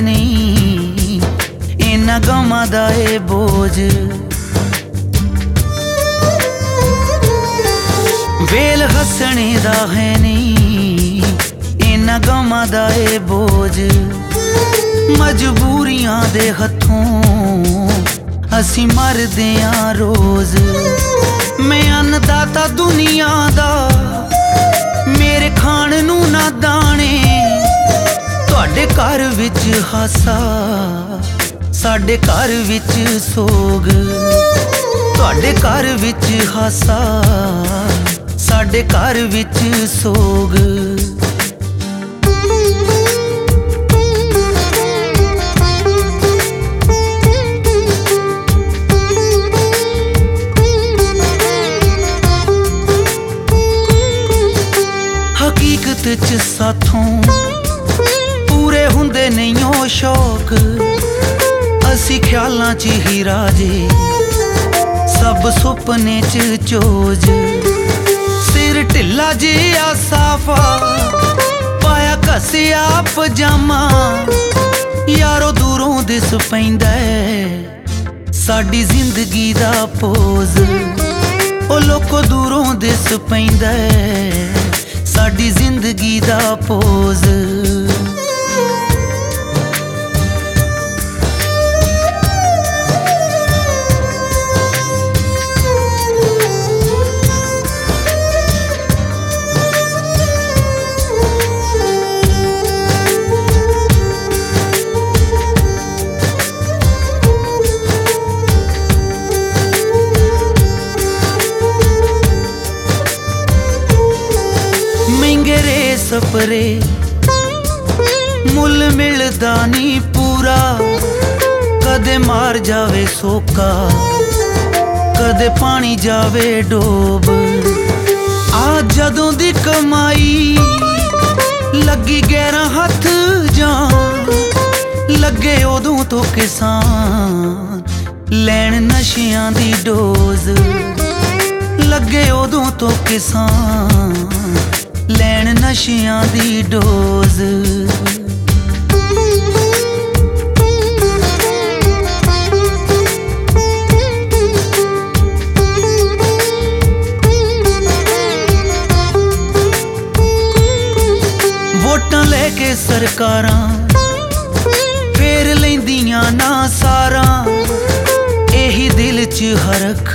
नहीं इन्हां गमां दा ए बोझ। वेल हसने दा है नहीं इन्हां गमां दा ए बोझ। मजबूरियां दे हथों असी मरदे आं रोज। मैं अन्नदाता दुनिया दा मेरे खाण नूं ना दाणे। तुहाडे घर विच हासा साडे घर विच सोग। तुहाडे घर विच हासा साडे घर विच सोग। हकीकत च साथों पूरे हुंदे नहीं ओ शौक। असी ख्यालां च ही राजे सब सुपने च चोज। सिर ढिला जिहा साफा पाया घसिया पजामा। यारो दूरों दिस पैंदा है साडी जिंदगी दा पोज। ओ लोको दूरों दिस पैंदा है साडी जिंदगी दा पोज। सपरे मुल मिलदा नी पूरा। कदे मार जावे सोका कदे पानी जावे डोब। आ जदों दी कमाई लगी गैरां हथ जान। लगे उदों तो किसान लैण नशियां दी डोज। लगे उदों तो किसान लैण नशियां दी डोज। वोटां लेके सरकारां फेर लैंदियां ना सारा। एही दिल च हरख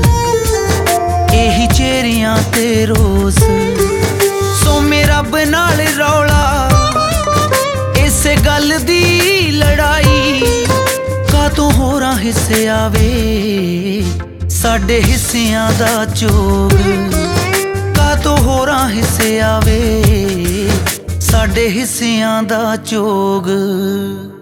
एही चेहरियां ते रोस। रब नाल रौला इसे गल दी लड़ाई। कातों होरां हिस्से आवे साडे हिस्सियां दा चोग। कातों होरां हिस्से आवे साडे हिस्सियां दा चोग।